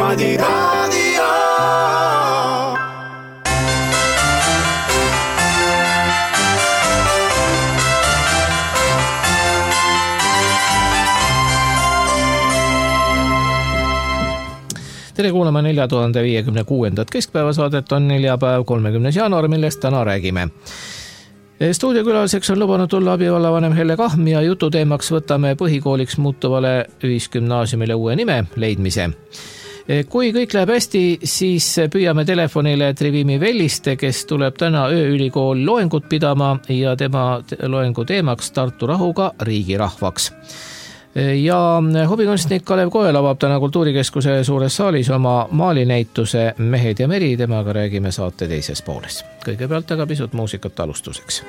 Niimoodi raadio. Tere kuulama 4056. keskpäevasaadet on neljapäev 30. jaanuar, millest täna räägime. Stuudiokülaliseks on lubanud tulla abivallavanem Helle Kahm ja jututeemaks võtame põhikooliks muutuvale ühisgümnaasiumile uue nime leidmise. Kui kõik läheb hästi, siis püüame telefonile Trivimi Velliste, kes tuleb täna ööülikool loengut pidama ja tema loengu teemaks Tartu rahuga riigirahvaks. Ja hobikunstnik Kalev Koel avab täna Kultuurikeskuse suures saalis oma maalinäituse Mehed ja meri, temaga räägime saate teises pooles. Kõigepealt aga pisut muusikat alustuseks.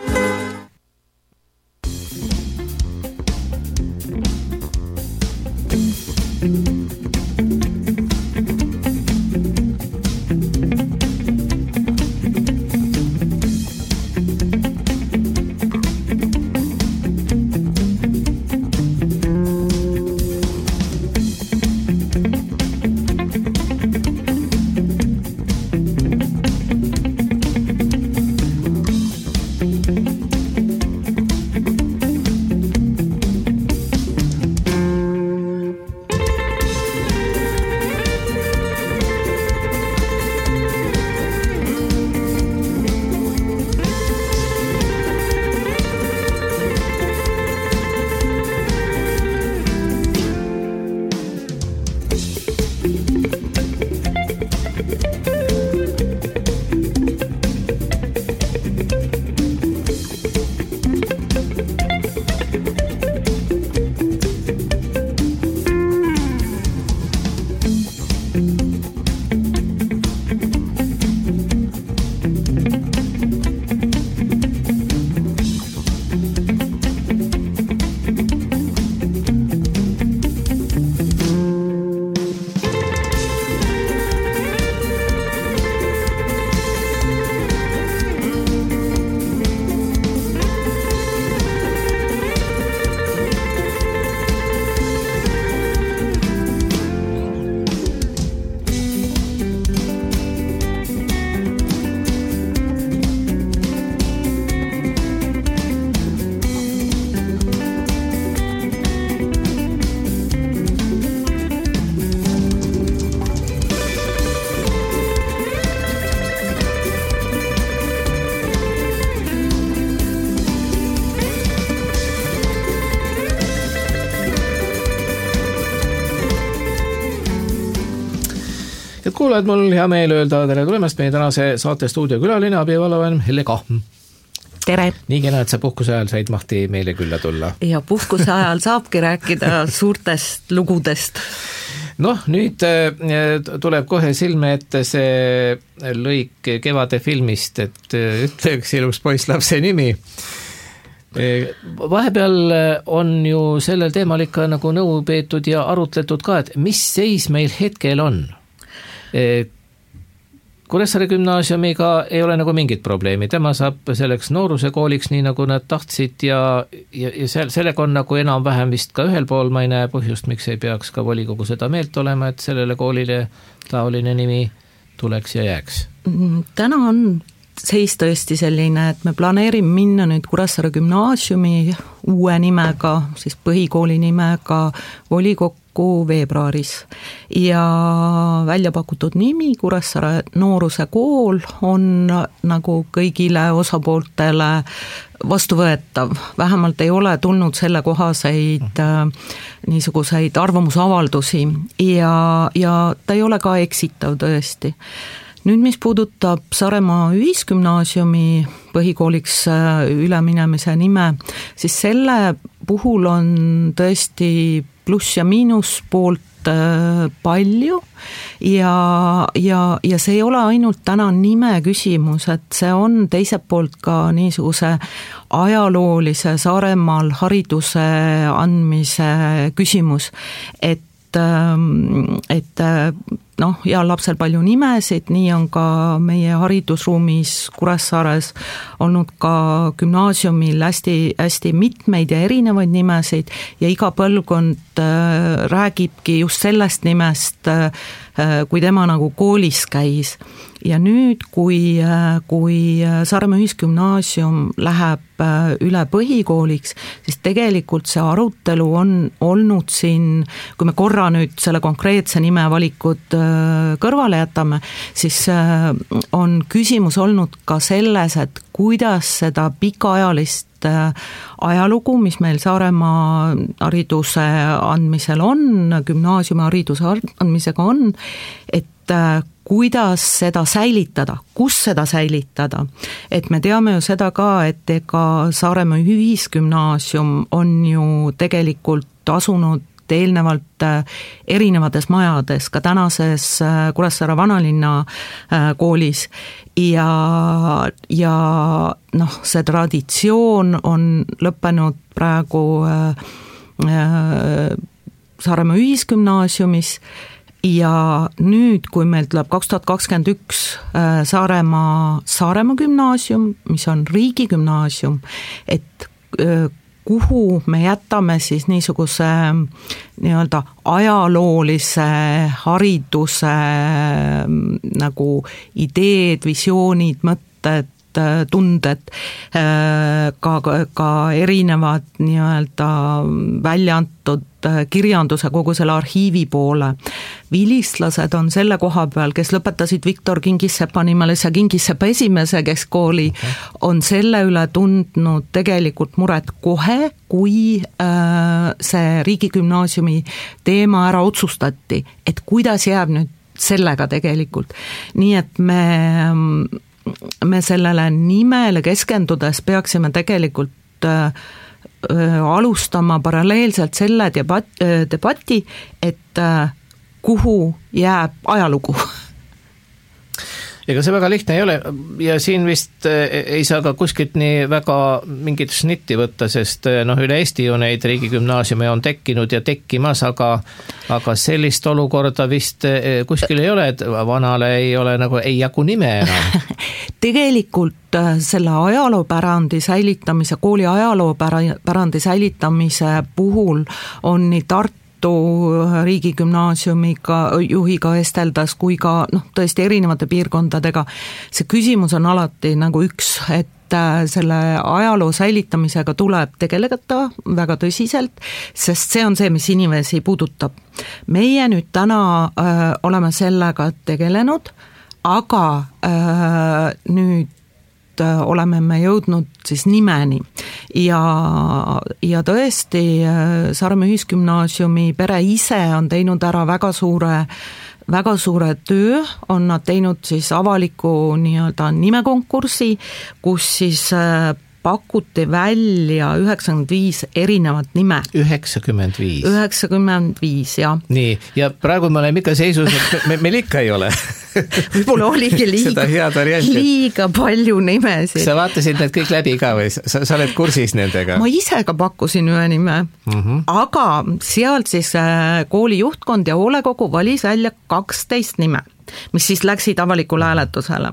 Kuulajad, mul hea meel öelda tere tulemast meie tänase saate stuudiokülaline abivallavanem Helle Kahm. Tere! Nii kena, et sa puhkuse ajal said mahti meile külla tulla. Ja puhkuse ajal saabki rääkida suurtest lugudest. Noh, nüüd tuleb kohe silme ette see lõik Kevade filmist, et ütle üks ilus poisslapse nimi. Vahepeal on ju sellel teemal ikka nagu nõu peetud ja arutletud ka, et mis seis meil hetkel on. Kuressaare gümnaasiumiga ei ole nagu mingit probleemi, tema saab selleks nooruse kooliks nii nagu nad tahtsid ja sellega on nagu enam-vähem vist ka ühel pool, ma ei näe põhjust, miks ei peaks ka volikogu seda meelt olema, et sellele koolile taoline nimi tuleks ja jääks. Täna on seis tõesti selline, et me planeerime minna nüüd Kuressaare gümnaasiumi uue nimega, siis põhikooli nimega volikokku veebruaris ja välja pakutud nimi Kuressaare nooruse kool on nagu kõigile osapooltele vastuvõetav, vähemalt ei ole tulnud selle kohaseid niisuguseid arvamusavaldusi ja ta ei ole ka eksitav tõesti. Nüüd, mis puudutab Saaremaa ühisgümnaasiumi põhikooliks üleminemise nime, siis selle puhul on tõesti pluss ja miinus poolt palju ja see ei ole ainult täna nime küsimus, et see on teiselt poolt ka niisuguse ajaloolise Saaremaal hariduse andmise küsimus, et heal lapsel palju nimesid, nii on ka meie haridusruumis Kuressaares olnud ka gümnaasiumil hästi mitmeid ja erinevaid nimesid ja iga põlvkond räägibki just sellest nimest, kui tema nagu koolis käis. Ja nüüd, kui Saaremaa Ühisgümnaasium läheb üle põhikooliks, siis tegelikult see arutelu on olnud siin, kui me korra nüüd selle konkreetse nimevalikud kõrvale jätame, siis on küsimus olnud ka selles, et kuidas seda pikaajalist ajalugu, mis meil Saaremaa hariduse andmisel on, gümnaasiumi hariduse andmisega on, et kuidas seda säilitada, kus seda säilitada. Et me teame ju seda ka, et ega Saaremaa Ühisgümnaasium on ju tegelikult asunud eelnevalt erinevates majades, ka tänases Kuressaare vanalinna koolis ja see traditsioon on lõppenud praegu Saaremaa Ühisgümnaasiumis ja nüüd, kui meil tuleb 2021 Saaremaa gümnaasium, mis on riigigümnaasium, et kuhu me jätame siis niisuguse nii-öelda ajaloolise hariduse nagu ideed, visioonid, mõtted, tunded, ka erinevad nii-öelda välja antud kirjanduse kogu selle arhiivi poole. Vilistlased on selle koha peal, kes lõpetasid Viktor Kingissepa nimelise Kingissepa esimese keskkooli, on selle üle tundnud tegelikult muret kohe, kui see riigigümnaasiumi teema ära otsustati, et kuidas jääb nüüd sellega tegelikult. Nii et me sellele nimele keskendudes peaksime tegelikult alustama paralleelselt selle debati, et kuhu jääb ajalugu. Ega see väga lihtne ei ole ja siin vist ei saa ka kuskilt nii väga mingit snitti võtta, sest üle Eesti ju neid riigigümnaasiume on tekkinud ja tekkimas, aga sellist olukorda vist kuskil ei ole, et vanale ei ole ei jagu nime enam. Tegelikult selle ajaloopärandi säilitamise, kooli ajaloopärandi säilitamise puhul on nii Tartu riigigümnaasiumiga juhiga esteldas kui ka tõesti erinevate piirkondadega. See küsimus on alati nagu üks, et selle ajaloo säilitamisega tuleb tegeleda väga tõsiselt, sest see on see, mis inimesi puudutab. Meie nüüd täna oleme sellega tegelenud, aga nüüd oleme me jõudnud siis nimeni ja tõesti Saaremaa Ühisgümnaasiumi pere ise on teinud ära väga suure töö, on nad teinud siis avaliku nii-öelda nimekonkursi, kus siis pakuti välja 95 erinevat nime. 95? 95, jah. Nii, ja praegu me oleme ikka seisus, et meil ikka ei ole. Võib-olla oligi liiga palju nimesid. Sa vaatasid need kõik läbi ka või? Sa oled kursis nendega? Ma ise ka pakkusin ühe nime, aga sealt siis kooli juhtkond ja hoolekogu valis välja 12 nime, mis siis läksid avalikule hääletusele.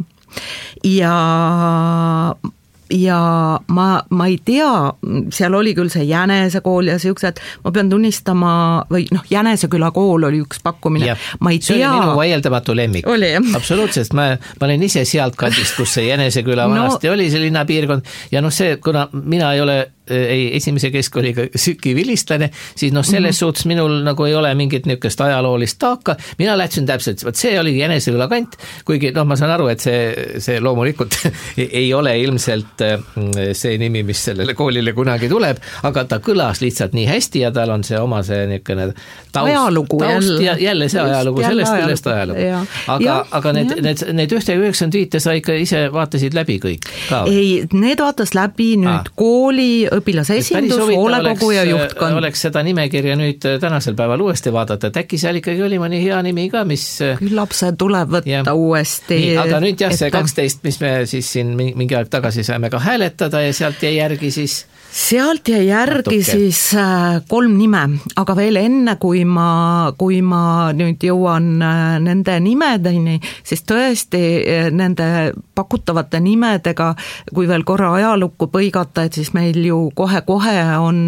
Ja ma ei tea, seal oli küll see Jänesekool ja siuksed, ma pean tunnistama, või Jäneseküla kool oli üks pakkumine, ja, ma ei tea. See oli minu vaieldamatu lemmik. Oli, jah. Absoluutselt, ma olin ise sealt kandist, kus see Jäneseküla vanasti oli, see linnapiirkond, ja see, kuna mina ei ole esimese keskkooliga sükivilistlane, siis selles suhtes minul nagu ei ole mingit niisugust ajaloolist taaka, mina läksin täpselt, see oli Jäneseküla kant, kuigi ma saan aru, et see loomulikult ei ole ilmselt see nimi, mis sellele koolile kunagi tuleb, aga ta kõlas lihtsalt nii hästi ja tal on see oma see niisugune taust ja jälle see ajalugu, sellest ajalugu. Aga need 95 sa ikka ise vaatasid läbi kõik ka? Ei, need vaatas läbi nüüd kooli õpilase esindus, hoolekogu ja juhtkond. Oleks seda nimekirja nüüd tänasel päeval uuesti vaadata, et äkki seal ikkagi oli mõni hea nimi ka, mis... Küllap see tuleb võtta uuesti. Nii, aga nüüd jah, see 12, mis me siis siin mingi aeg tagasi saime ka hääletada ja sealt jäi järgi siis... sealt jäi järgi siis 3 nime, aga veel enne, kui ma nüüd jõuan nende nimedeni, siis tõesti nende pakutavate nimedega, kui veel korra ajalukku põigata, et siis meil ju kohe-kohe on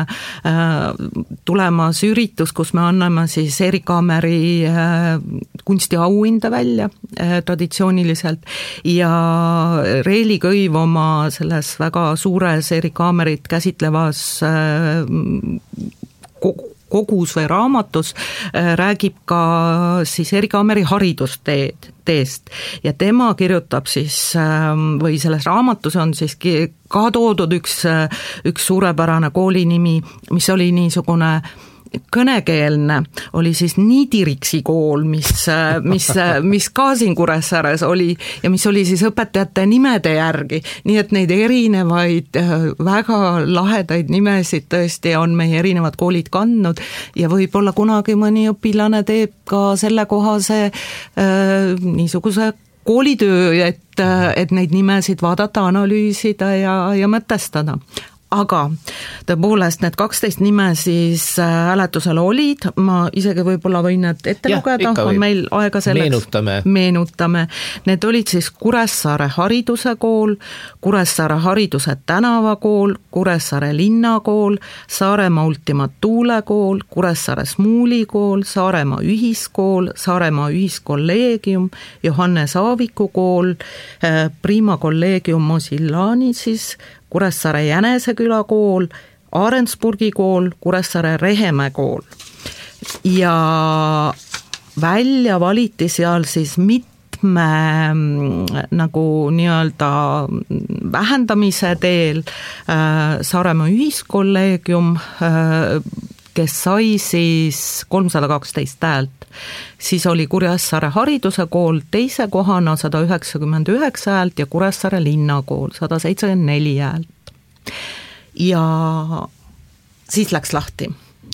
tulemas üritus, kus me anname siis Erik Kaameri kunstiauhinde välja traditsiooniliselt ja Reeli Kõiv oma selles väga suures Erik Kaamerit käsitlevas kogus või raamatus räägib ka siis Erik Kaameri haridusteest ja tema kirjutab siis või selles raamatus on siis ka toodud üks suurepärane kooli nimi, mis oli niisugune kõnekeelne, oli siis Niidiriksi kool, mis ka siin Kuressaares oli ja mis oli siis õpetajate nimede järgi, nii et neid erinevaid väga lahedaid nimesid tõesti on meie erinevad koolid kandnud ja võib-olla kunagi mõni õpilane teeb ka sellekohase niisuguse koolitöö, et neid nimesid vaadata, analüüsida ja mõtestada. Aga tõepoolest need 12 nime siis hääletusel olid, ma isegi võib-olla võin need ette lugeda, on meil aega selleks. Meenutame. Need olid siis Kuressaare hariduse kool, Kuressaare hariduse tänavakool, Kuressaare linnakool, Saaremaa Ultima Thule kool, Kuressaare Smuuli kool, Saaremaa ühiskool, Saaremaa ühiskolleegium, Johannes Aaviku kool, Prima kolleegium Mosillani siis, Kuressaare Jäneseküla kool, Arendsburgi kool, Kuressaare Rehemäe kool. Ja välja valiti seal siis mitme nagu nii-öelda vähendamise teel Saaremaa ühiskolleegium, kes sai siis 312 häält. Siis oli Kuressaare hariduse kool teise kohana 199 häält ja Kuressaare linnakool 174 häält. Ja siis läks lahti.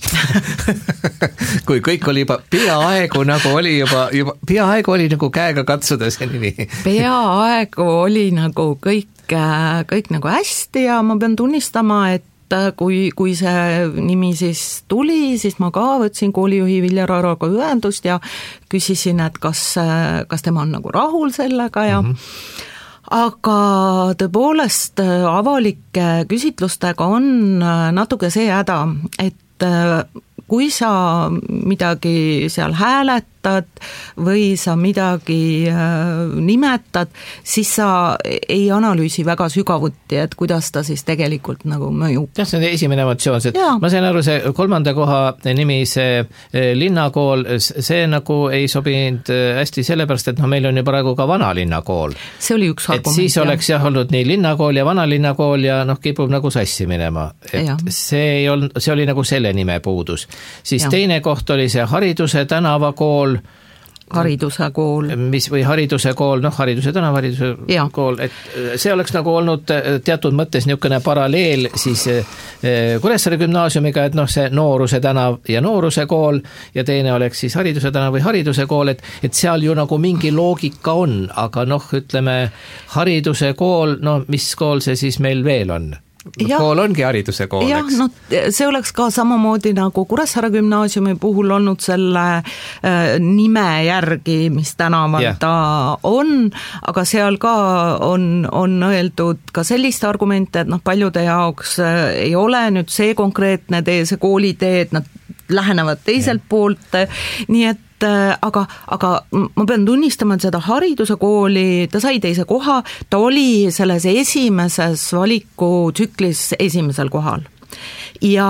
Kui kõik oli juba peaaegu oli nagu käega katsuda see nimi. Peaaegu oli nagu kõik nagu hästi ja ma pean tunnistama, et kui see nimi siis tuli, siis ma ka võtsin koolijuhi Viljar Araga ühendust ja küsisin, et kas tema on nagu rahul sellega ja aga tõepoolest avalike küsitlustega on natuke see häda, et kui sa midagi seal hääletad või sa midagi nimetad, siis sa ei analüüsi väga sügavuti, et kuidas ta siis tegelikult nagu mõjub. Jah, see on esimene emotsioon, ma sain aru, see 3. koha nimi, see linnakool, see nagu ei sobinud hästi sellepärast, et meil on ju praegu ka vanalinnakool. See oli üks argument. Et siis oleks olnud nii linnakool ja vanalinnakool ja kipub nagu sassi minema. Et see oli nagu selle nime puudus. Siis teine koht oli see hariduse tänavakool, hariduse kool, hariduse tänava, hariduse kool, et see oleks nagu olnud teatud mõttes niisugune paralleel siis Kuressaare gümnaasiumiga, et see nooruse tänav ja nooruse kool ja teine oleks siis hariduse tänav või hariduse kool, et seal ju nagu mingi loogika on, aga ütleme hariduse kool, mis kool see siis meil veel on? Kool ongi hariduse kool, eks? See oleks ka samamoodi nagu Kuressaare gümnaasiumi puhul olnud selle nime järgi, mis tänaval ta on, aga seal ka on öeldud ka sellist argumente, et paljude jaoks ei ole nüüd see konkreetne tee, see koolitee, et nad lähenevad teiselt poolt, nii et aga ma pean tunnistama, et seda hariduse kooli, ta sai teise koha, ta oli selles esimeses valikutsüklis esimesel kohal. Ja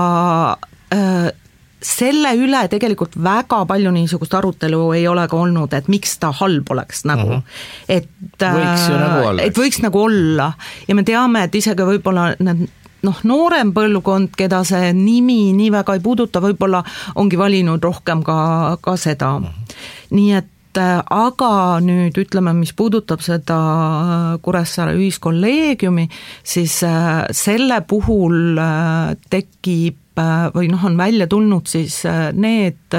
selle üle tegelikult väga palju niisugust arutelu ei ole ka olnud, et miks ta halb oleks nagu. Et võiks nagu olla. Ja me teame, et isegi võib-olla need noorem põlvkond, keda see nimi nii väga ei puuduta, võib-olla ongi valinud rohkem ka seda. Nii et aga nüüd ütleme, mis puudutab seda Kuressaare ühiskolleegiumi, siis selle puhul tekib või on välja tulnud siis need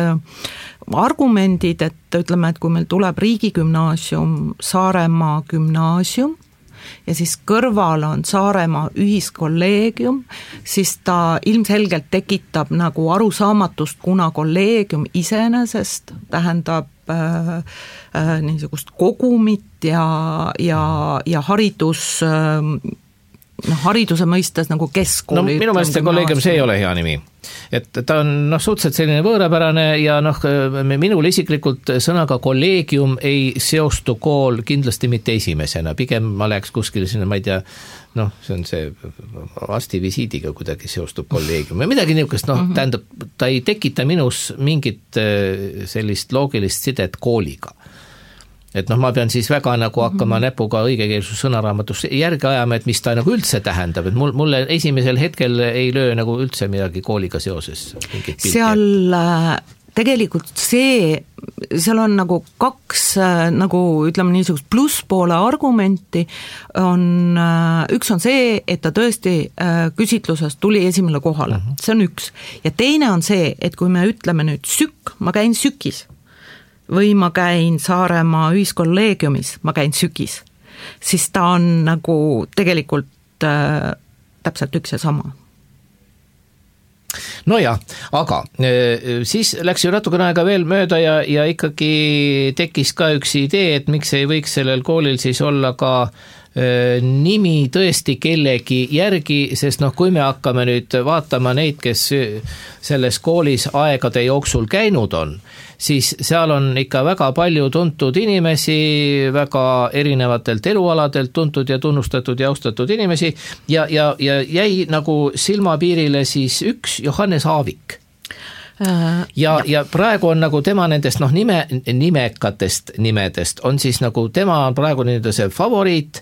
argumendid, et ütleme, et kui meil tuleb riigigümnaasium, Saaremaa gümnaasium, ja siis kõrval on Saaremaa ühiskolleegium, siis ta ilmselgelt tekitab nagu arusaamatust, kuna kolleegium iseenesest tähendab niisugust kogumit ja haridus, hariduse mõistes nagu keskkooli. Minu meelest see kolleegium, see ei ole hea nimi. Et ta on suhteliselt selline võõrapärane ja minul isiklikult sõnaga kolleegium ei seostu kool kindlasti mitte esimesena, pigem ma läheks kuskile sinna, ma ei tea, see on see arstivisiidiga kuidagi seostub kolleegium ja midagi niisugust, tähendab, ta ei tekita minus mingit sellist loogilist sidet kooliga. Et ma pean siis väga nagu hakkama näpuga õigekeelsus sõnaraamatus järgi ajama, et mis ta nagu üldse tähendab, et mulle esimesel hetkel ei löö nagu üldse midagi kooliga seoses. Seal tegelikult seal on nagu kaks nagu ütleme niisugust plusspoole argumenti, üks on see, et ta tõesti küsitluses tuli esimele kohale, see on üks, ja teine on see, et kui me ütleme nüüd ma käin sükis, või ma käin Saaremaa ühiskolleegiumis, ma käin sükis, siis ta on nagu tegelikult täpselt üks ja sama. No jah, aga siis läks ju natukene aega veel mööda ja ikkagi tekkis ka üks idee, et miks ei võiks sellel koolil siis olla ka nimi tõesti kellegi järgi, sest kui me hakkame nüüd vaatama neid, kes selles koolis aegade jooksul käinud on, siis seal on ikka väga palju tuntud inimesi, väga erinevatelt elualadelt tuntud ja tunnustatud ja austatud inimesi ja jäi nagu silmapiirile siis üks Johannes Aavik. Ja praegu on nagu tema nendest nimekatest nimedest on siis nagu tema on praegu nende see favoriit,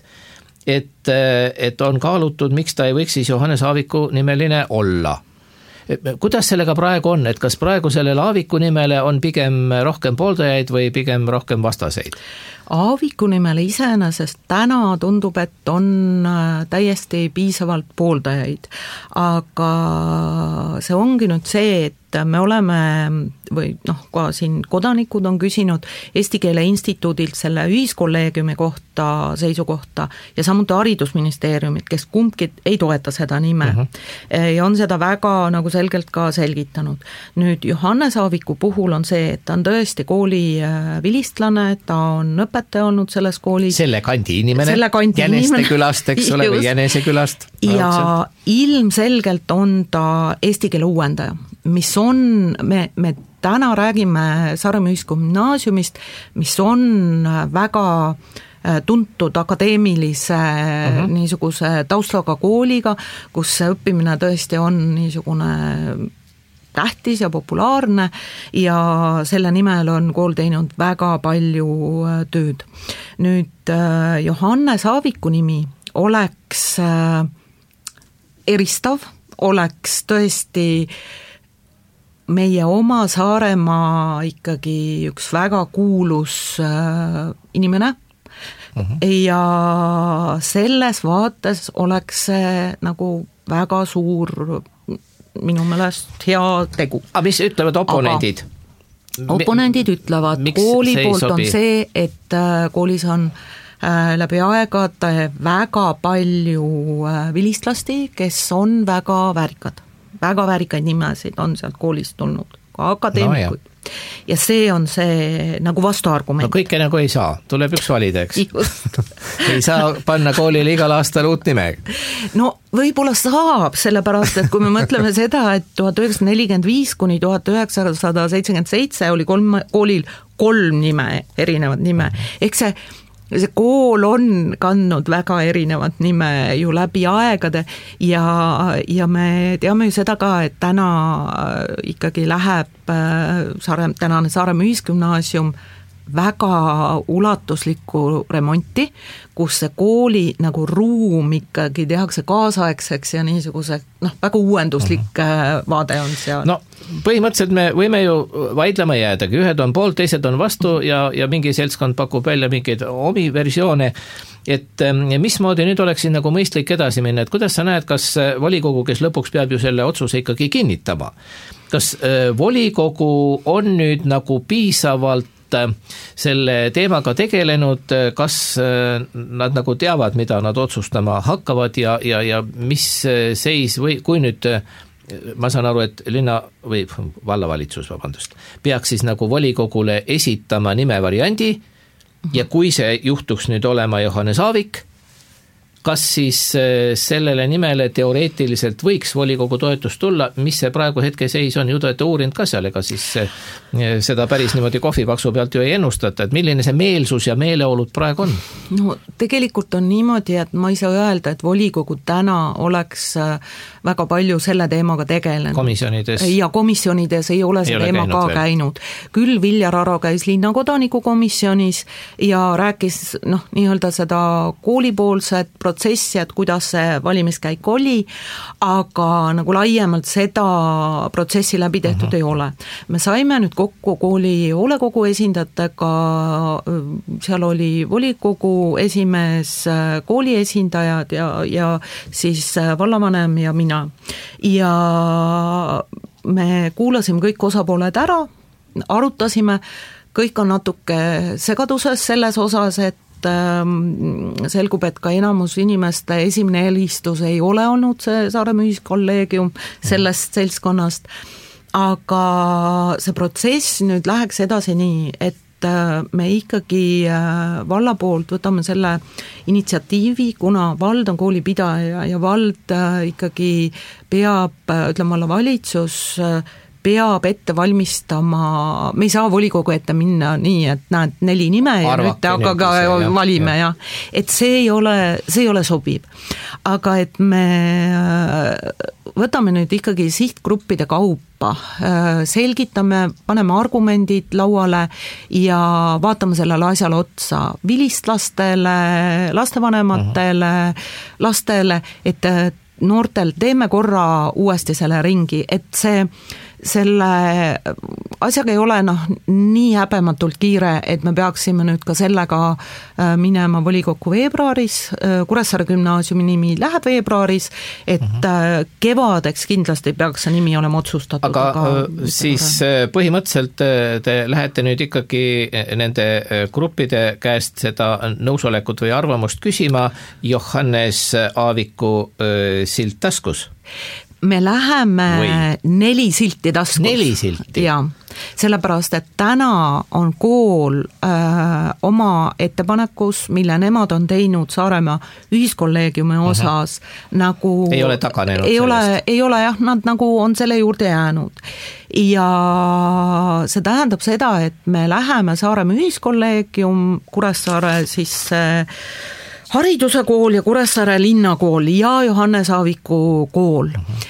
et on kaalutud, miks ta ei võiks siis Johannes Aaviku nimeline olla. Kuidas sellega praegu on, et kas praegu sellele Aaviku nimele on pigem rohkem pooldajaid või pigem rohkem vastaseid? Aaviku nimele iseenesest täna tundub, et on täiesti piisavalt pooldajaid, aga see ongi nüüd see, et me oleme või ka siin kodanikud on küsinud Eesti Keele Instituudilt selle ühiskolleegiumi kohta seisukohta ja samuti haridusministeeriumit, kes kumbki ei toeta seda nime ja on seda väga nagu selgelt ka selgitanud. Nüüd Johannes Aaviku puhul on see, et ta on tõesti kooli vilistlane, ta on õpetaja olnud selles koolis. Selle kandi inimene, Jäneste külast, eks ole, või Jänese külast. Ja ilmselgelt on ta eesti keele uuendaja, mis on, me täna räägime Saaremaa Ühisgümnaasiumist, mis on väga tuntud akadeemilise niisuguse taustaga kooliga, kus see õppimine tõesti on niisugune tähtis ja populaarne ja selle nimel on kool teinud väga palju tööd. Nüüd Johannes Aaviku nimi oleks eristav, oleks tõesti meie oma Saaremaa ikkagi üks väga kuulus inimene ja selles vaates oleks see nagu väga suur minu meelest hea tegu. Aga mis ütlevad oponendid? Oponendid ütlevad, kooli poolt on see, et koolis on läbi aegade väga palju vilistlasti, kes on väga väärikaid nimesid on sealt koolist tulnud, ka akadeemikuid. Ja see on see nagu vastuargument. Kõike nagu ei saa, tuleb üks valida, eks? Ei saa panna koolile igal aastal uut nime. No võib-olla saab, sellepärast, et kui me mõtleme seda, et 1945 kuni 1977 oli koolil 3 nime, erinevat nime, ehk see kool on kandnud väga erinevat nime ju läbi aegade ja me teame ju seda ka, et täna ikkagi läheb tänane Saaremaa Ühisgümnaasium väga ulatuslikku remonti, kus see kooli nagu ruum ikkagi tehakse kaasaegseks ja niisuguse väga uuenduslik vaade on seal. No põhimõtteliselt me võime ju vaidlema jäädagi, ühed on poolt, teised on vastu ja mingi seltskond pakub välja mingeid omi versioone, et mismoodi nüüd oleks siin nagu mõistlik edasi minna, et kuidas sa näed, kas volikogu, kes lõpuks peab ju selle otsuse ikkagi kinnitama, kas volikogu on nüüd nagu piisavalt pikalt selle teemaga tegelenud, kas nad nagu teavad, mida nad otsustama hakkavad ja mis seis või kui nüüd ma saan aru, et linna või vallavalitsus, peaks siis nagu volikogule esitama nimevariandi ja kui see juhtuks nüüd olema Johannes Aavik, kas siis sellele nimele teoreetiliselt võiks volikogu toetust tulla, mis see praegu hetke seis on, ju te olete uurinud ka seal, ega siis seda päris niimoodi kohvipaksu pealt ju ei ennustata, et milline see meelsus ja meeleolud praegu on? No tegelikult on niimoodi, et ma ei saa öelda, et volikogu täna oleks väga palju selle teemaga tegelenud. Komisjonides? Ja komisjonides ei ole see teema ka käinud. Küll Viljar Aro käis linnakodaniku komisjonis ja rääkis nii-öelda seda koolipoolset protsessi, et kuidas see valimiskäik oli, aga nagu laiemalt seda protsessi läbi tehtud ei ole. Me saime nüüd kokku kooli hoolekogu esindajatega, seal oli volikogu esimees, kooli esindajad ja siis vallavanem ja mina. Ja me kuulasime kõik osapooled ära, arutasime, kõik on natuke segaduses selles osas, et selgub, et ka enamus inimeste esimene helistus ei ole olnud see Saaremaa ühiskolleegium sellest seltskonnast, aga see protsess nüüd läheks edasi nii, et me ikkagi valla poolt võtame selle initsiatiivi, kuna vald on koolipidaja ja vald ikkagi peab, ütleme, vallavalitsus peab ette valmistama, me ei saa volikogu ette minna nii, et näed 4 nime ja nüüd te hakkaga valime, ja. Et see ei ole sobiv. Aga et me võtame nüüd ikkagi sihtgruppide kaupa, selgitame, paneme argumendid lauale ja vaatame sellele asjale otsa vilistlastele, lastevanematele, lastele, et noortel teeme korra uuesti selle ringi, et selle asjaga ei ole nii häbematult kiire, et me peaksime nüüd ka sellega minema volikokku veebruaris, Kuressaare gümnaasiumi nimi läheb veebruaris, et kevadeks kindlasti peaks see nimi olema otsustatud. Aga siis põhimõtteliselt te lähete nüüd ikkagi nende gruppide käest seda nõusolekut või arvamust küsima Johannes Aaviku silt taskus? Me läheme 4 silti taskus. 4 silti? Jaa, sellepärast, et täna on kool oma ettepanekus, mille nemad on teinud Saaremaa ühiskolleegiumi osas, nagu ei ole taganenud sellest? Ei ole jah, nad nagu on selle juurde jäänud. Ja see tähendab seda, et me läheme Saaremaa ühiskolleegium, Kuressaare siis hariduse kool ja Kuressaare linnakool ja Johannes Aaviku kool.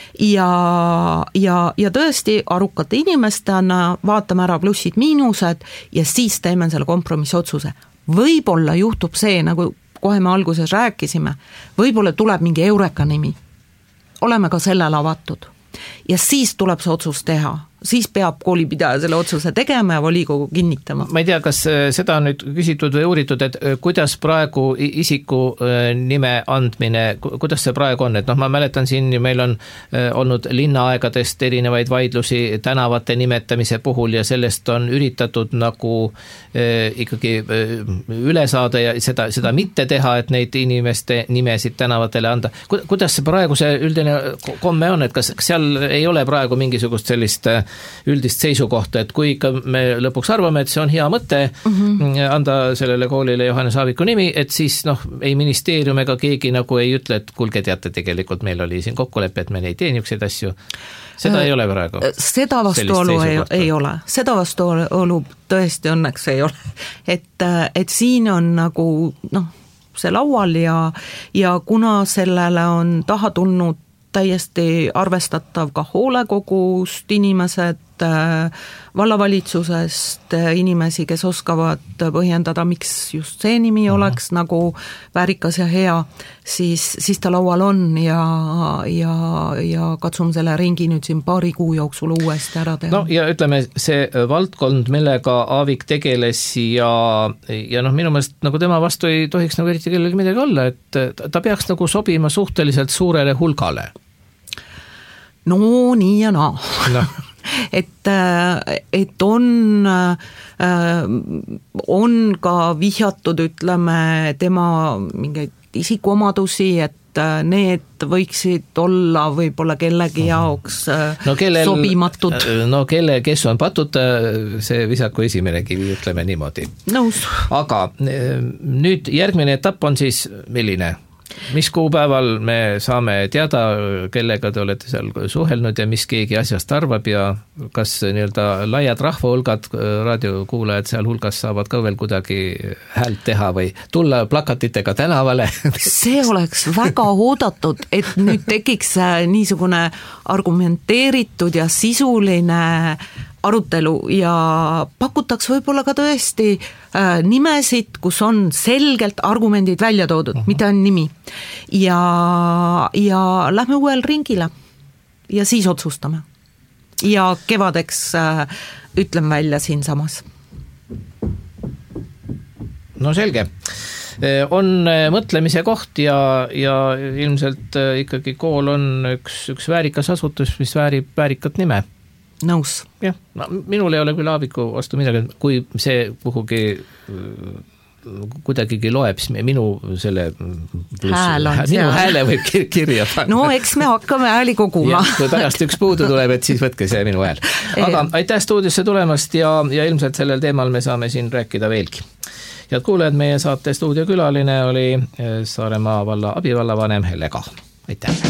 Ja tõesti arukate inimestena vaatame ära plussid-miinused ja siis teeme selle kompromissotsuse. Võib-olla juhtub see, nagu kohe me alguses rääkisime, võib-olla tuleb mingi Eureka nimi. Oleme ka sellele avatud. Ja siis tuleb see otsus teha. Siis peab koolipidaja selle otsuse tegema ja volikogu kinnitama. Ma ei tea, kas seda on nüüd küsitud või uuritud, et kuidas praegu isiku nime andmine, kuidas see praegu on, et ma mäletan siin, meil on olnud linnaaegadest erinevaid vaidlusi tänavate nimetamise puhul ja sellest on üritatud nagu ikkagi üle saada ja seda mitte teha, et neid inimeste nimesid tänavatele anda. Kuidas see praegu see üldine komme on, et kas seal ei ole praegu mingisugust sellist üldist seisukohta, et kui ikka me lõpuks arvame, et see on hea mõte anda sellele koolile Johannes Aaviku nimi, et siis ei ministeerium ega keegi nagu ei ütle, et kuulge, teate, tegelikult meil oli siin kokkulepe, et me ei tee niisuguseid asju. Seda ei ole praegu? Seda vastuolu ei ole. Seda vastuolu tõesti õnneks ei ole. Et siin on nagu see laual ja kuna sellele on taha tulnud täiesti arvestatav ka hoolekogust inimesed, vallavalitsusest inimesi, kes oskavad põhjendada, miks just see nimi oleks nagu väärikas ja hea, siis ta laual on ja katsume selle ringi nüüd siin 2 kuu jooksul uuesti ära teha. Ja ütleme, see valdkond, millega Aavik tegeles ja minu meelest nagu tema vastu ei tohiks nagu eriti kellelgi midagi olla, et ta peaks nagu sobima suhteliselt suurele hulgale. No nii ja naa. et on ka vihjatud, ütleme, tema mingeid isikuomadusi, et need võiksid olla võib-olla kellegi jaoks sobimatud. Kes on patuta, see visaku esimene kivi, ütleme niimoodi. Nõus. Aga nüüd järgmine etapp on siis milline? Mis kuupäeval me saame teada, kellega te olete seal suhelnud ja mis keegi asjast arvab ja kas nii-öelda laiad rahvahulgad, raadiokuulajad seal hulgas saavad ka veel kuidagi häält teha või tulla plakatitega tänavale? See oleks väga oodatud, et nüüd tekiks niisugune argumenteeritud ja sisuline arutelu ja pakutaks võib-olla ka tõesti nimesid, kus on selgelt argumendid välja toodud, mida on nimi. Ja lähme uuel ringile ja siis otsustame. Ja kevadeks ütlen välja siin samas. No selge. On mõtlemise koht ja ilmselt ikkagi kool on üks väärikas asutus, mis väärib väärikat nime. Nõus. Jah, minul ei ole küll Aaviku vastu midagi, kui see kuhugi kuidagigi loeb, siis minu selle minu hääle võib kirja panna. No eks me hakkame hääli koguma. Kui pärast üks puudu tuleb, et siis võtke see minu hääl. Aga aitäh stuudiosse tulemast ja ilmselt sellel teemal me saame siin rääkida veelgi. Head kuulajad, meie saate stuudiokülaline oli Saaremaa valla abivallavanem Helle Kahm. Aitäh!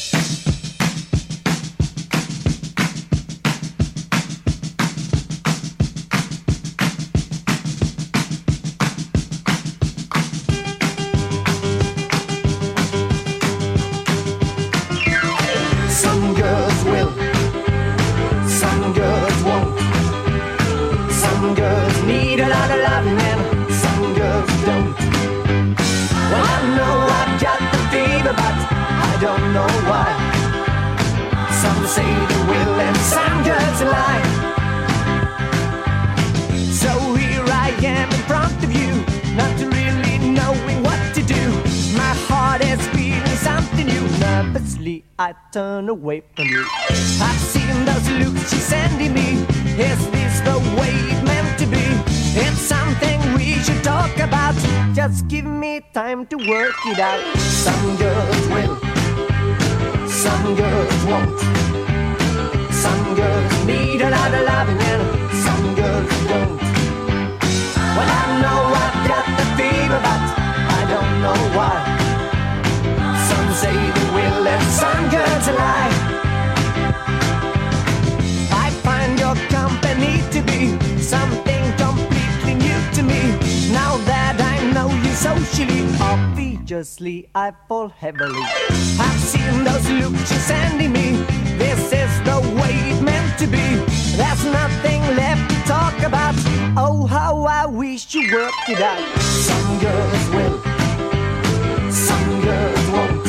I turn away from you. I've seen those looks she's sending me. Is this the way it meant to be? It's something we should talk about. Just give me time to work it out. Some girls will, some girls won't. Some girls need a lot of loving and some girls don't. Well, I know I've got the fever, but I don't know why. Some say they will and some girls lie. I find your company to be something completely new to me. Now that I know you socially, obviously I fall heavily. I've seen those looks you're sending me. This is the way it meant to be. There's nothing left to talk about. Oh, how I wish you worked it out. Some girls will, some girls won't.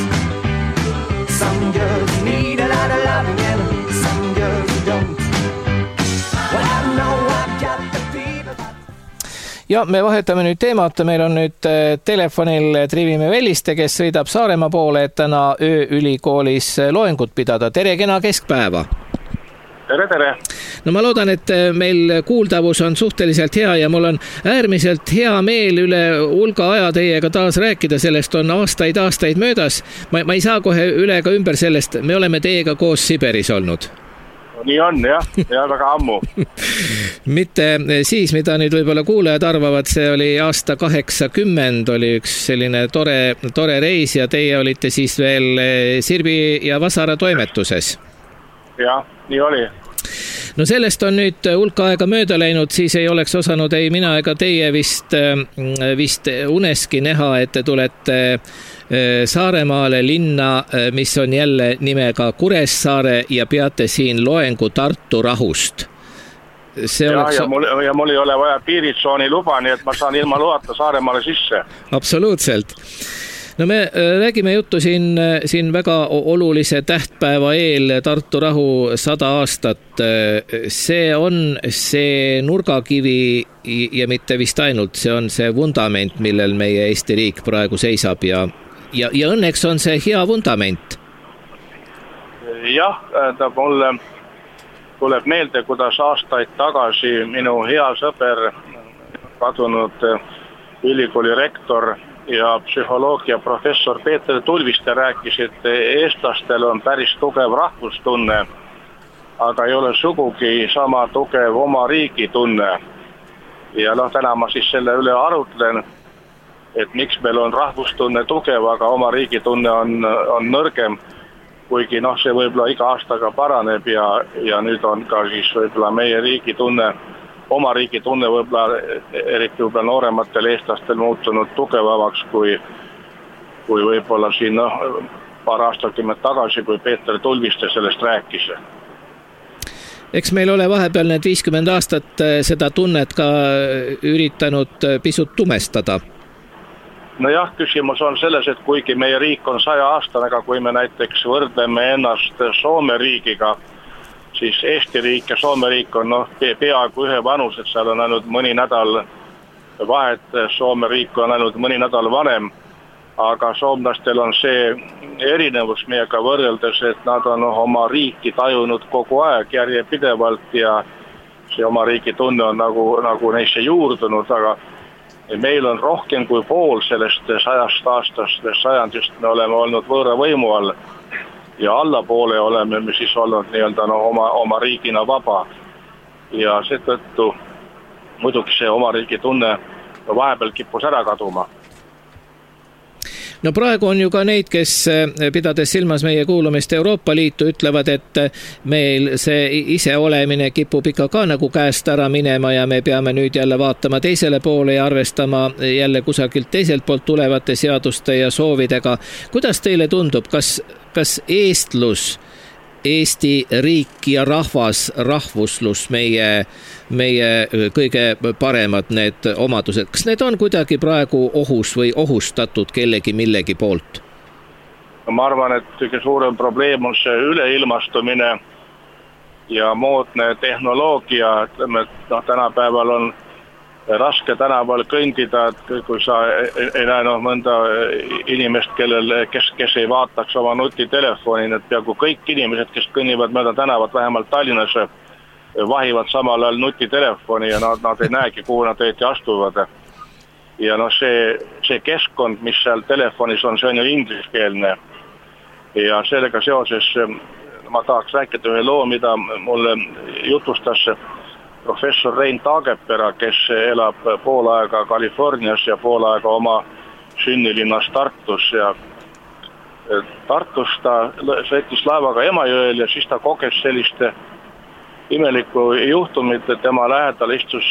Some girls need a lot of loving and some girls don't. Well, I know I've got the fever. Ja me vahetame nüüd teemat, meil on nüüd telefonil Trivimi Velliste, kes sõidab Saaremaa poole, et täna ööülikoolis loengut pidada. Tere, kena keskpäeva! Tere! No ma loodan, et meil kuuldavus on suhteliselt hea ja mul on äärmiselt hea meel üle hulga aja teiega taas rääkida, sellest on aastaid möödas. Ma ei saa kohe üle ega ümber sellest, me oleme teiega koos Siberis olnud. Nii on, jah, väga ammu. Mitte siis, mida nüüd võib-olla kuulajad arvavad, see oli aasta 80, oli üks selline tore reis ja teie olite siis veel Sirbi ja Vasara toimetuses. Jah, nii oli. No sellest on nüüd hulka aega mööda läinud, siis ei oleks osanud ei mina ega teie vist uneski näha, et te tulete Saaremaale linna, mis on jälle nimega Kuressaare ja peate siin loengu Tartu rahust. Ja mul ei ole vaja piiritsooni luba, nii et ma saan ilma loata Saaremaale sisse. Absoluutselt. No me räägime juttu siin väga olulise tähtpäeva eel Tartu rahu 100 aastat. See on see nurgakivi ja mitte vist ainult, see on see vundament, millel meie Eesti riik praegu seisab ja õnneks on see hea vundament. Jah, tuleb meelde, kuidas aastaid tagasi minu hea sõber, kadunud ülikooli rektor ja psühholoogia professor Peeter Tulviste rääkis, et eestlastel on päris tugev rahvustunne, aga ei ole sugugi sama tugev oma riigi tunne. Ja täna ma siis selle üle arutlen, et miks meil on rahvustunne tugev, aga oma riigi tunne on nõrgem, kuigi see võib-olla iga aastaga paraneb ja nüüd on ka siis võib-olla meie riigi tunne, oma riigi tunne võib-olla, eriti võib-olla noorematel eestlastel muutunud tugevamaks kui võib-olla siin paar aastakümmet tagasi, kui Peeter Tulviste sellest rääkis. Eks meil ole vahepeal need 50 aastat seda tunnet ka üritanud pisut tumestada. Nojah, küsimus on selles, et kuigi meie riik on 100-aastane, aga kui me näiteks võrdleme ennast Soome riigiga, siis Eesti riik ja Soome riik on peaaegu ühe vanus, et seal on ainult mõni nädal vahet, Soome riik on ainult mõni nädal vanem, aga soomlastel on see erinevus meiega võrreldes, et nad on oma riiki tajunud kogu aeg järjepidevalt ja see oma riigi tunne on nagu neisse juurdunud, aga meil on rohkem kui pool sellest 100 aastast sajandist me oleme olnud võõra võimu all ja allapoole oleme me siis olnud nii-öelda oma riigina vaba. Ja seetõttu muidugi see oma riigi tunne vahepeal kippus ära kaduma. No praegu on ju ka neid, kes pidades silmas meie kuulumist Euroopa Liitu ütlevad, et meil see ise olemine kipub ikka ka nagu käest ära minema ja me peame nüüd jälle vaatama teisele poole ja arvestama jälle kusagilt teiselt poolt tulevate seaduste ja soovidega. Kuidas teile tundub, kas eestlus, Eesti riik ja rahvuslus meie kõige paremad need omadused, kas need on kuidagi praegu ohus või ohustatud kellegi millegi poolt? Ma arvan, et kõige suurem probleem on see üleilmastumine ja moodne tehnoloogia, ütleme, et tänapäeval on raske tänaval kõndida, et kui sa ei näe mõnda inimest, kes ei vaataks oma nutitelefoni, et peaaegu kõik inimesed, kes kõnnivad mööda tänavat, vähemalt Tallinnas, vahivad samal ajal nutitelefoni ja nad ei näegi, kuhu nad õieti astuvad. Ja see keskkond, mis seal telefonis on, see on ju ingliskeelne. Ja sellega seoses ma tahaks rääkida ühe loo, mida mulle jutustas professor Rein Taagepera, kes elab pool aega Kalifornias ja pool aega oma sünnilinnas Tartus. Ja Tartus ta sõitis laevaga Emajõel ja siis ta koges sellist imelikku juhtumit, et tema lähedal istus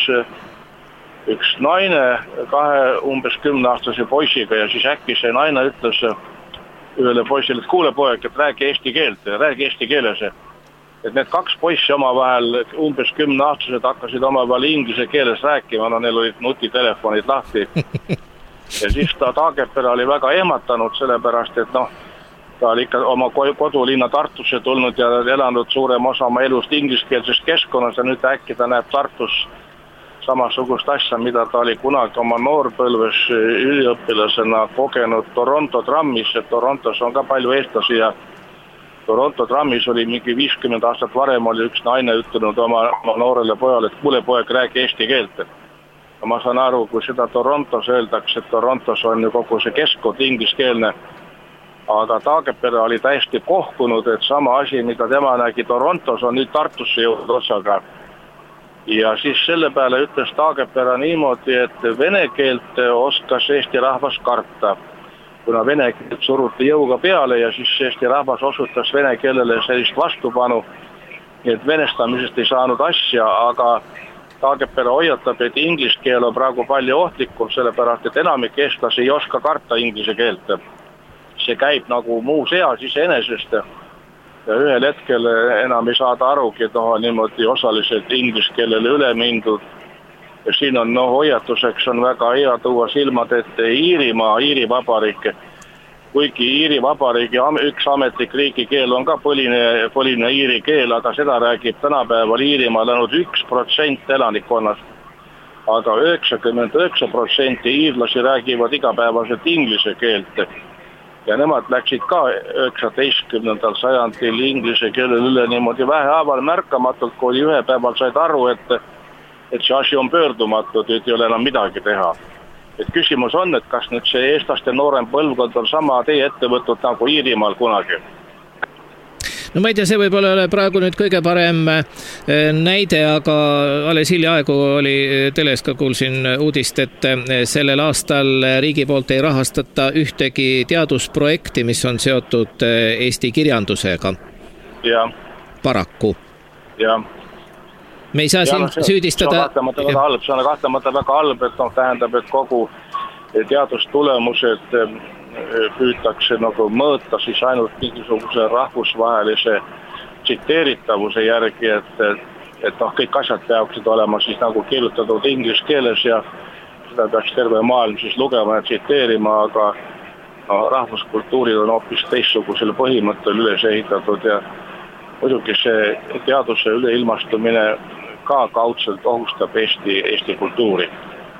üks naine umbes 10-aastase poisiga ja siis äkki see naine ütles ühele poisile, et kuule poeg, et räägi eesti keeles. Et need kaks poissi omavahel umbes 10-aastased hakkasid omavahel inglise keeles rääkima, neil olid nutitelefonid lahti. Ja siis Taagepera oli väga ehmatanud, sellepärast, et ta oli ikka oma kodulinna Tartusse tulnud ja elanud suurem osa oma elust ingliskeelses keskkonnas ja nüüd äkki ta näeb Tartus samasugust asja, mida ta oli kunagi oma noorpõlves üliõpilasena kogenud Toronto trammis, et Torontos on ka palju eestlasi ja Toronto trammis oli mingi 50 aastat varem oli üks naine ütlenud oma noorele pojale, et kuule poeg, räägi eesti keelt. Ma saan aru, kui seda Torontos öeldakse, et Torontos on ju kogu see keskkond ingliskeelne, aga Taagepera oli täiesti kohkunud, et sama asi, mida tema nägi Torontos, on nüüd Tartusse jõudnud otsaga. Ja siis selle peale ütles Taagepera niimoodi, et vene keelt oskas Eesti rahvas karta, kuna vene keelt suruti jõuga peale ja siis Eesti rahvas osutas vene keelele sellist vastupanu, et venestamisest ei saanud asja, aga Taagepera hoiatab, et inglise keel on praegu palju ohtlikum, sellepärast, et enamik eestlasi ei oska karta inglise keelt. See käib nagu muus eas iseenesest ja ühel hetkel enam ei saada arugi, et niimoodi osaliselt inglise keelele üle mindud. Ja siin on hoiatuseks on väga hea tuua silmad, et Iirimaa, Iiri vabariik, kuigi Iiri vabariigi üks ametlik riigikeel on ka põline iiri keel, aga seda räägib tänapäeval Iirimaal ainult 1% elanikkonnast. Aga 99% iirlasi räägivad igapäevaselt inglise keelt. ja nemad läksid ka 19. sajandil inglise keelel üle niimoodi vähehaaval märkamatult, kui oli ühe päeval said aru, et see asi on pöördumatu, et ei ole enam midagi teha. Et küsimus on, et kas nüüd see eestlaste noorem põlvkond on sama tee ette võtnud nagu Iirimaal kunagi. No ma ei tea, see võib-olla ole praegu nüüd kõige parem näide, aga alles hiljaaegu oli teles ka kuulsin uudist, et sellel aastal riigi poolt ei rahastata ühtegi teadusprojekti, mis on seotud Eesti kirjandusega. Ja. Paraku. Ja. Me ei saa siin süüdistada... See on kahtlemata väga halb, et tähendab, et kogu teadustulemused püütakse nagu mõõta siis ainult mingisuguse rahvusvahelise tsiteeritavuse järgi, et kõik asjad peaksid olema siis nagu kirjutatud inglise keeles ja seda peaks terve maailm siis lugema ja tsiteerima, aga rahvuskultuurid on hoopis teistsugusel põhimõttel üles ehitatud ja muidugi see teaduse üleilmastumine ka kaudselt ohustab Eesti kultuuri.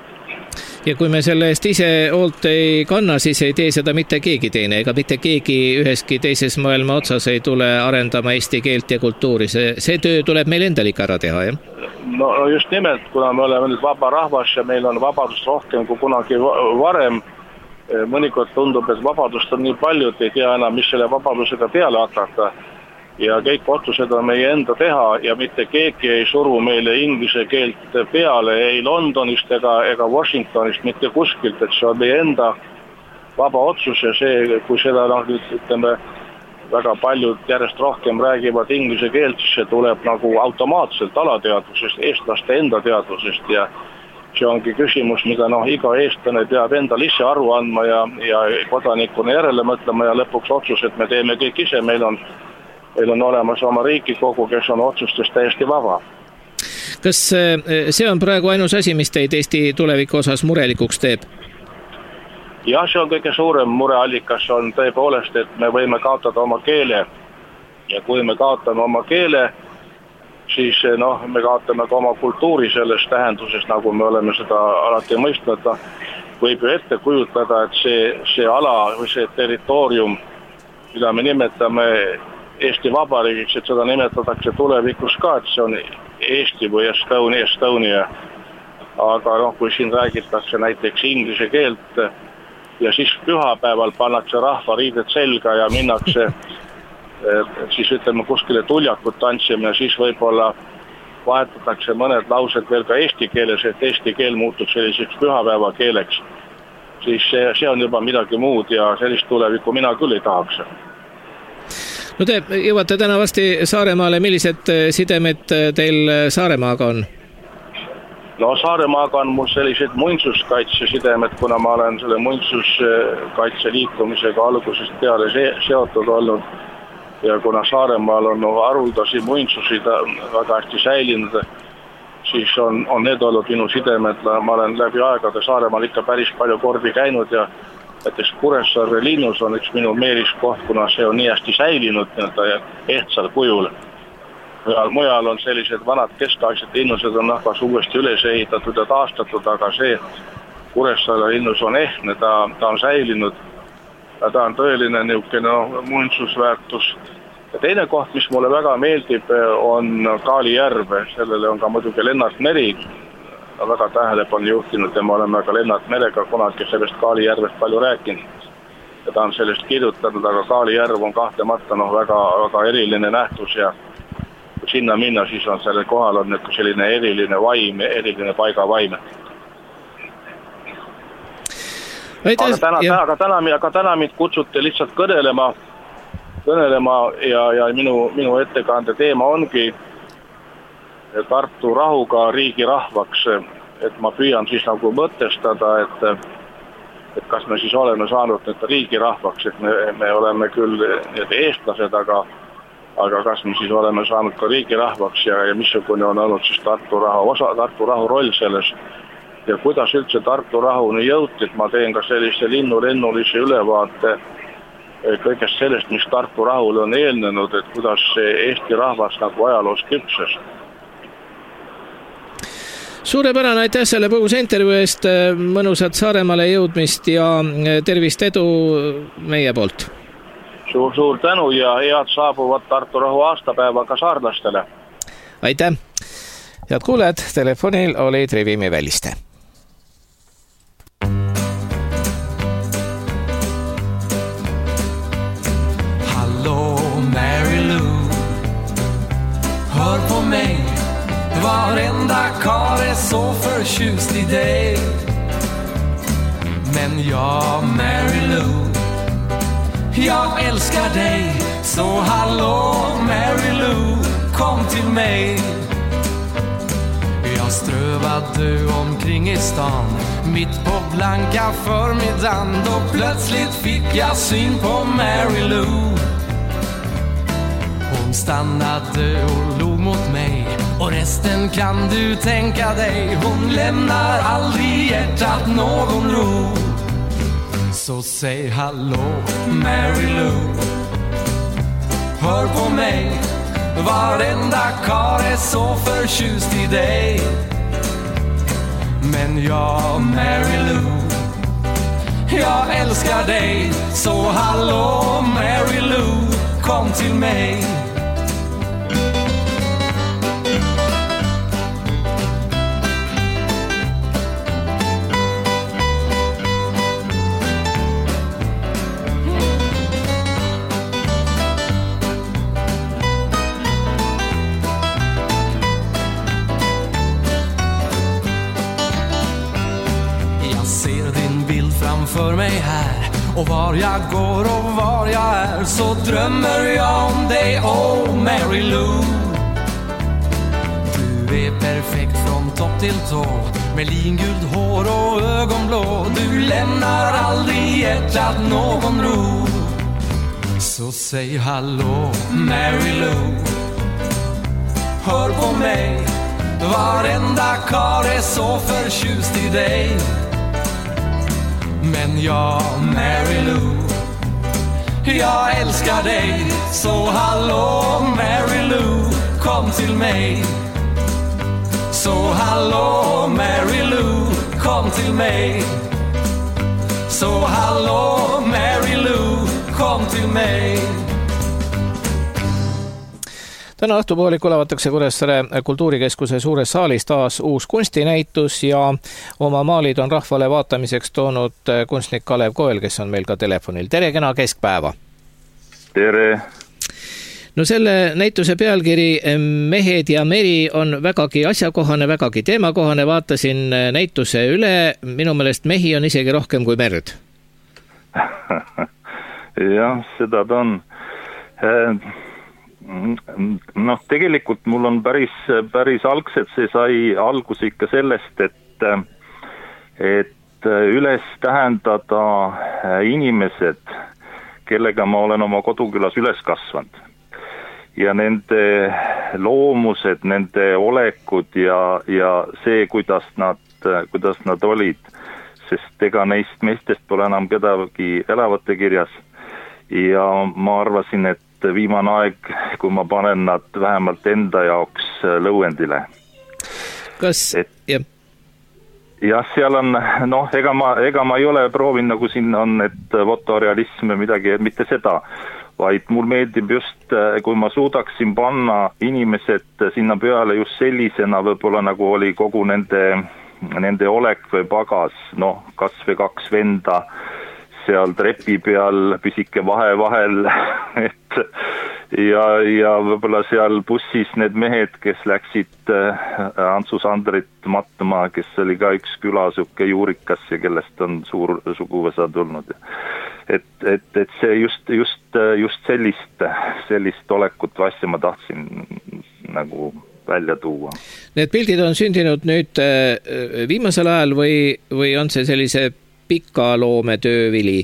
Ja kui me selle eest ise hoolt ei kanna, siis ei tee seda mitte keegi teine, ega mitte keegi üheski teises maailma otsas ei tule arendama eesti keelt ja kultuuri. See töö tuleb meil endal ikka ära teha, jah? No just nimelt, kuna me oleme nüüd vaba rahvas ja meil on vabadust rohkem kui kunagi varem, mõnikord tundub, et vabadust on nii palju, et ei tea enam, mis selle vabadusega peale hakata. Ja kõik otsused on meie enda teha ja mitte keegi ei suru meile inglise keelt peale ei Londonist ega Washingtonist, mitte kuskilt, et see on meie enda vaba otsus ja see, kui seda nüüd ütleme, väga paljud järjest rohkem räägivad inglise keelt, siis see tuleb nagu automaatselt alateadvusest, eestlaste enda teadvusest ja see ongi küsimus, mida iga eestlane peab endal ise aru andma ja kodanikuna järele mõtlema ja lõpuks otsus, et me teeme kõik ise, meil on olemas oma Riigikogu, kes on otsustest täiesti vaba. Kas see on praegu ainus asi, mis teid Eesti tuleviku osas murelikuks teeb? Jah, see on kõige suurem mureallikas on tõepoolest, et me võime kaotada oma keele. Ja kui me kaotame oma keele, siis me kaotame ka oma kultuuri selles tähenduses, nagu me oleme seda alati mõistnud. Võib ju ette kujutada, et see ala või see territoorium, mida me nimetame Eesti Vabariigiks, et seda nimetatakse tulevikus ka, et see on Eesti või Estonia. Aga kui siin räägitakse näiteks inglise keelt ja siis pühapäeval pannakse rahvariided selga ja minnakse siis ütleme kuskile tuljakut tantsima ja siis võib-olla vahetatakse mõned laused veel ka eesti keeles, et eesti keel muutub selliseks pühapäeva keeleks. Siis see on juba midagi muud ja sellist tulevikku mina küll ei tahaks. No te jõuate täna vasti Saaremaale, millised sidemed teil Saaremaaga on? No Saaremaaga on mul sellised muinsuskaitse sidemed, kuna ma olen selle muinsuskaitse liikumisega algusest peale seotud olnud ja kuna Saaremaal on haruldasi muinsusi väga hästi säilinud, siis on need olnud minu sidemed. Ma olen läbi aegade Saaremaal ikka päris palju kordi käinud ja näiteks Kuressaare linnus on üks minu meeliskoht, kuna see on nii hästi säilinud ehtsal kujul. Mujal on sellised vanad keskaegsed linnused on nahkas uuesti üles ehitatud ja taastatud, aga see Kuressaare linnus on ehtne, ta on säilinud ja ta on tõeline niisugune muinsusväärtus. Ja teine koht, mis mulle väga meeldib, on Kaalijärv, sellele on ka muidugi Lennart Meri väga tähelepanu juhtinud ja me oleme ka Lennart Merega kunagi sellest Kaalijärvest palju rääkinud. Ja ta on sellest kirjutanud, aga Kaalijärv on kahtlemata väga eriline nähtus ja kui sinna minna, siis on sellel kohal on selline eriline vaim, eriline paigavaim. Aga täna mind kutsuti lihtsalt kõnelema ja minu ettekande teema ongi Tartu rahuga riigi rahvaks, et ma püüan siis nagu mõtestada, et kas me siis oleme saanud riigi rahvaks, et me oleme küll eestlased, aga kas me siis oleme saanud ka riigi rahvaks ja missugune on olnud siis Tartu rahu roll selles ja kuidas üldse Tartu rahuni jõuti, et ma teen ka sellise lennulise ülevaate kõigest sellest, mis Tartu rahule on eelnenud, et kuidas Eesti rahvas nagu ajaloos küpses. Suurepärane, aitäh selle põgusa intervjuu eest, mõnusat Saaremaale jõudmist ja tervist, edu meie poolt. Suur tänu ja head saabuvat Tartu rahu aastapäevaga saarlastele. Aitäh! Head kuulejad, telefonil oli Trivimi Väliste. Hallå Mary Lou, hör på mig. Varenda kar är så förtjust i dig. Men jag, Mary Lou, jag älskar dig. Så hallå Mary Lou, kom till mig. Jag strövade omkring i stan mitt på blanka förmiddagen. Då plötsligt fick jag syn på Mary Lou. Hon stannade och log mot mig, och resten kan du tänka dig. Hon lämnar aldrig hjärtat någon ro. Så säg hallå Mary Lou, hör på mig. Varenda kar är så förtjust i dig. Men jag, Mary Lou, jag älskar dig. Så hallå Mary Lou, kom till mig. Framför mig här, och var jag går och var jag är, så drömmer jag om dig, oh Mary Lou. Du är perfekt från topp till tå, med lingult hår och ögonblå. Du lämnar aldrig hjärtat någon ro. Så säg hallå Mary Lou, hör på mig. Varenda kar är så förtjust i dig. Men jag, Mary Lou, jag älskar dig. Så hallå Mary Lou, kom till mig. Så hallå Mary Lou, kom till mig. Så hallå Mary Lou, kom till mig. Täna õhtupoolikul avatakse Kuressaare kultuurikeskuse suures saalis taas uus kunstinäitus ja oma maalid on rahvale vaatamiseks toonud kunstnik Kalev Koel, kes on meil ka telefonil. Tere, kena keskpäeva! Tere! No selle näituse pealkiri Mehed ja meri on vägagi asjakohane, vägagi teemakohane. Vaatasin näituse üle, minu meelest mehi on isegi rohkem kui merd. Jah, seda ta on. Noh, tegelikult mul on päris algselt see sai algus ikka sellest, et üles tähendada inimesed, kellega ma olen oma kodukülas üles kasvanud. Ja nende loomused, nende olekud ja see, kuidas nad olid, sest ega neist meestest pole enam kedagi elavate kirjas. Ja ma arvasin, et viimane aeg, kui ma panen nad vähemalt enda jaoks lõuendile. Kas? Ja seal on, noh, ega ma ei ole proovin, nagu siin on, et fotorealism ja midagi, mitte seda, vaid mul meeldib just, kui ma suudaksin panna inimesed sinna peale just sellisena, võib-olla nagu oli kogu nende olek või pagas, noh, kas või 2 venda, seal trepi peal, pisike vahe vahel, ja võib-olla seal bussis need mehed, kes läksid Antsu Sandrit matma, kes oli ka üks külasuke juurikas ja kellest on suur suguvõsa tulnud. Et see just sellist olekut asja ma tahtsin nagu välja tuua. Need pildid on sündinud nüüd viimasel ajal või on see sellise pika loome töövili?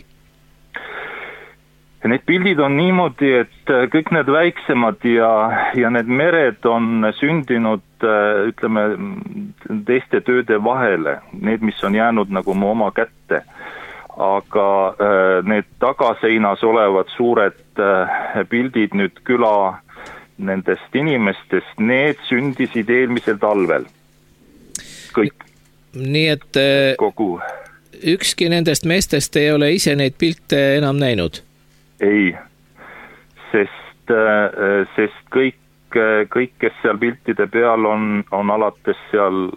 Need pildid on niimoodi, et kõik need väiksemad ja need mered on sündinud, ütleme, teiste tööde vahele. Need, mis on jäänud nagu mu oma kätte. Aga need tagaseinas olevad suured pildid nüüd küla nendest inimestest, need sündisid eelmisel talvel. kõik. Nii et kogu. Ükski nendest meestest ei ole ise neid pilte enam näinud? Ei, sest kõik, kes seal piltide peal on alates seal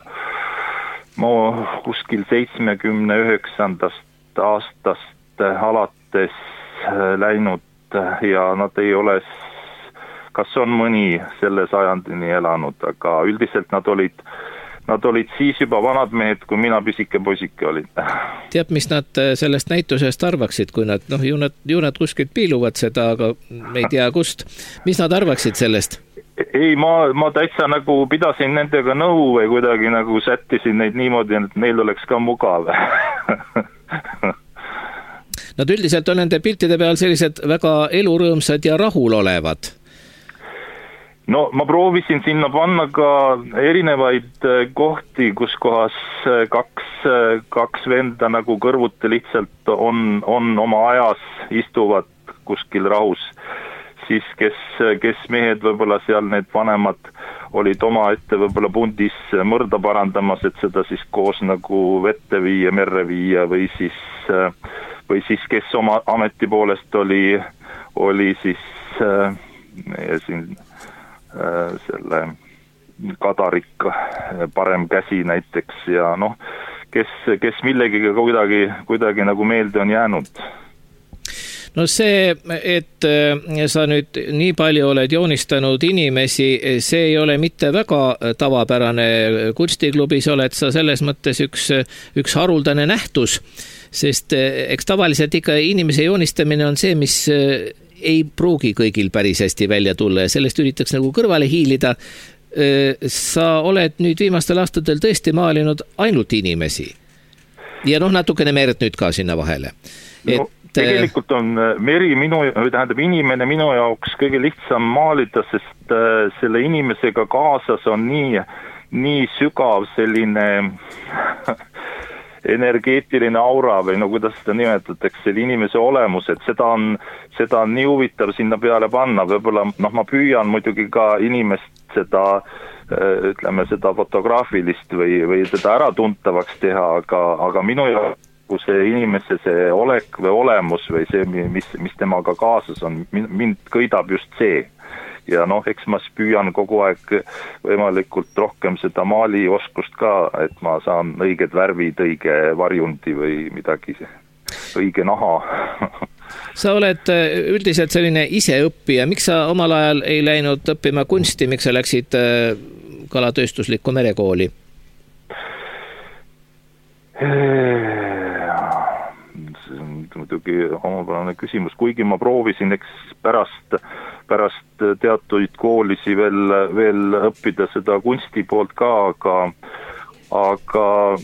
kuskil 79. aastast alates läinud ja nad ei ole, kas on mõni selle sajandini elanud, aga üldiselt nad olid siis juba vanad mehed, kui mina pisike poisike olin. Teab, mis nad sellest näitusest arvaksid, kui nad, ju nad kuskilt piiluvad seda, aga me ei tea kust. Mis nad arvaksid sellest? Ei, ma täitsa nagu pidasin nendega nõu või kuidagi nagu sättisin neid niimoodi, et neil oleks ka mugav. Nad üldiselt on nende piltide peal sellised väga elurõõmsad ja rahul olevad. No ma proovisin sinna panna ka erinevaid kohti, kus kohas kaks venda nagu kõrvuti lihtsalt on oma ajas, istuvad kuskil rahus. Siis kes mehed võib-olla seal need vanemad olid oma ette võib-olla pundis mõrda parandamas, et seda siis koos nagu vette viia, merre viia või siis kes oma ameti poolest oli siis meie siin selle Kadarikka parem käsi näiteks ja kes millegiga kuidagi nagu meelde on jäänud. No see, et sa nüüd nii palju oled joonistanud inimesi, see ei ole mitte väga tavapärane. Kunstiklubis oled sa selles mõttes üks haruldane nähtus, sest eks tavaliselt ikka inimese joonistamine on see, mis ei pruugi kõigil päris hästi välja tulla ja sellest üritaks nagu kõrvale hiilida. Sa oled nüüd viimastel aastatel tõesti maalinud ainult inimesi ja natukene merd nüüd ka sinna vahele. Tegelikult on meri inimene minu jaoks kõige lihtsam maalida, sest selle inimesega kaasas on nii sügav selline energeetiline aura või kuidas seda nimetatakse, selle inimese olemus, et seda on nii huvitav sinna peale panna, võib-olla ma püüan muidugi ka inimest seda fotograafilist või teda äratuntavaks teha, aga minu jaoks see inimese see olek või olemus või see, mis temaga kaasas on, mind kõidab just see. Ja eks ma püüan kogu aeg võimalikult rohkem seda maalioskust ka, et ma saan õiged värvid, õige varjundi või midagi, õige naha. Sa oled üldiselt selline iseõppija. Miks sa omal ajal ei läinud õppima kunsti, miks sa läksid kalatööstuslikku merekooli? Muidugi omapärane küsimus, kuigi ma proovisin pärast teatuid koolisi veel õppida seda kunsti poolt ka, aga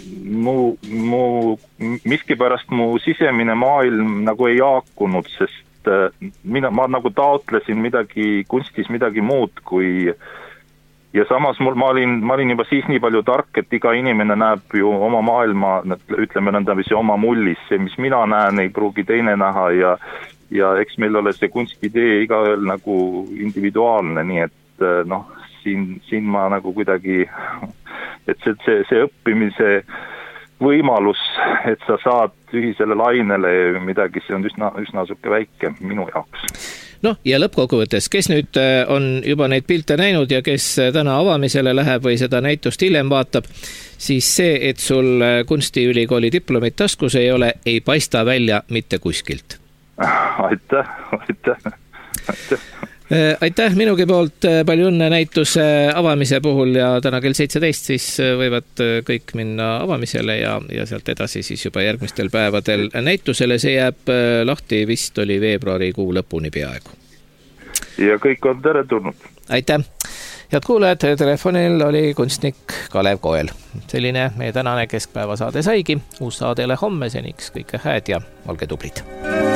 miskipärast mu sisemine maailm nagu ei haakunud, sest ma nagu taotlesin kunstis midagi muud kui. Ja samas ma olin juba siis nii palju tark, et iga inimene näeb ju oma maailma, ütleme nõndavisi oma mullis, see, mis mina näen, ei pruugi teine näha ja eks meil ole see kunstidee igaühel nagu individuaalne, nii et siin ma nagu kuidagi, et see õppimise võimalus, et sa saad ühisele lainele midagi, see on üsna suke väike minu jaoks. Ja lõppkokkuvõttes, kes nüüd on juba neid pilte näinud ja kes täna avamisele läheb või seda näitust hiljem vaatab, siis see, et sul Kunstiülikooli diplomit taskus ei ole, ei paista välja mitte kuskilt. Aitäh. Aitäh minugi poolt, palju õnne näituse avamise puhul ja täna kell 17 siis võivad kõik minna avamisele ja sealt edasi siis juba järgmistel päevadel näitusele. See jääb lahti vist oli veebruarikuu lõpuni peaaegu. Ja kõik on tere tulnud. Aitäh. Head kuulajad, telefonil oli kunstnik Kalev Koel. Selline meie tänane keskpäevasaade saigi. Uus saade jälle homme, seniks kõike hääd ja olge tublid.